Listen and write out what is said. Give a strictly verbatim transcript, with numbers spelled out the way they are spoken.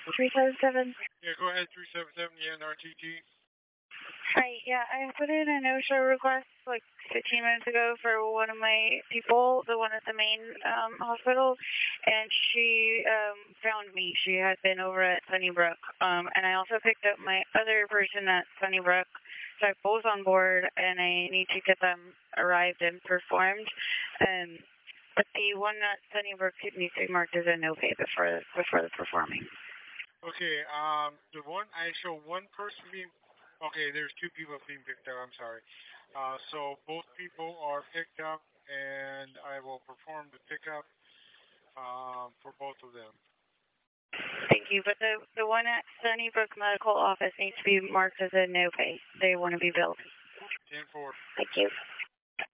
three seven seven. Yeah, go ahead, three seven seven, yeah, N R T T. Hi, yeah, I put in a no-show request like fifteen minutes ago for one of my people, the one at the main um, hospital, and she um, found me. She had been over at Sunnybrook, um, and I also picked up my other person at Sunnybrook, so I'm both on board, and I need to get them arrived and performed. Um, but the one at Sunnybrook needs to be marked as a no-pay before, before the performing. Okay, um, the one, I show one person being, okay, there's two people being picked up, I'm sorry. Uh, so both people are picked up, and I will perform the pickup um, for both of them. Thank you, but the, the one at Sunnybrook Medical Office needs to be marked as a no pay. They want to be billed. ten four. Thank you.